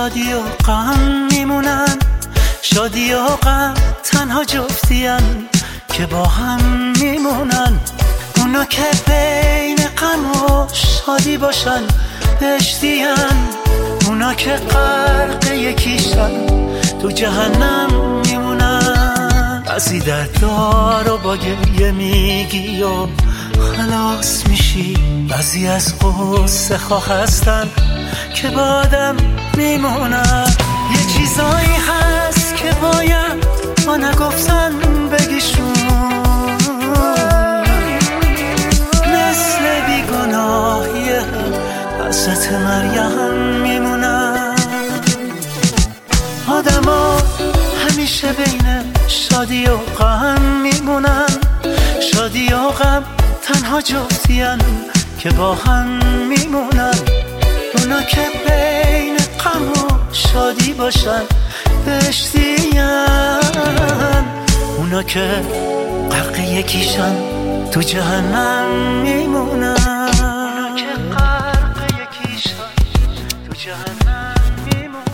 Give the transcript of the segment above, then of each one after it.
شادی و غم میمونن، شادی و غم تنها جفتین که با هم میمونن. اونا که بین غم و شادی باشن بهشتین، اونا که غرق یکیشن تو جهنم میمونن. بعضی دردار و با گریه میگی و خلاص میشی، بعضی از قصه خواه هستن که با آدم میمونن. یه چیزایی هست که باید ما نگفتن بگیشون، مثل بیگناهی حضرت مریم میمونن. آدم ها همیشه بین شادی و غم میمونن، شادی و غم تنها جفتین که با هم میمونن. اونا که بین غم و شادی باشن بهشتین، اونا که غرق یکیشن تو جهنم میمونن. اونا که غرق یکیشن تو جهنم میمونن.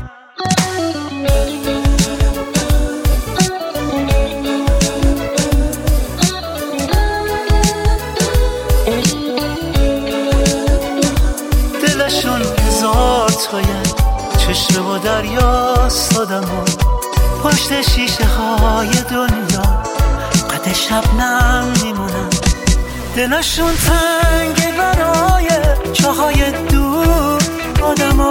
دلشون هزار تایه چشمه و دریاست، آدمو پشت شیشه های دنیا قد شبنم میمونن. دلشون تنگه برای چاهای دور، آدمو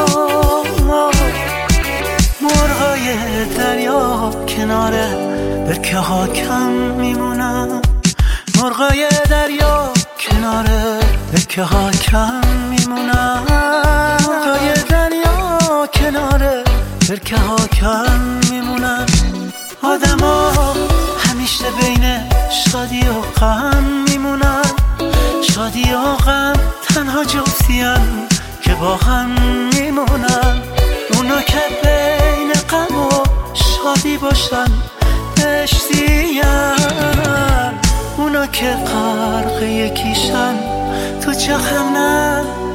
مرغای دریا کنار برکه ها کم میمونن، مرغای دریا کنار برکه ها کم میمونن، مرغای دریا کنار برکه ها کم میمونن. آدم ها همیشه بین شادی و غم میمونن، شادی و غم تنها جفتین که با هم میمونن. اونا که بین غم و شادی باشن بهشتین، اونا که غرق یکیشن تو جهنم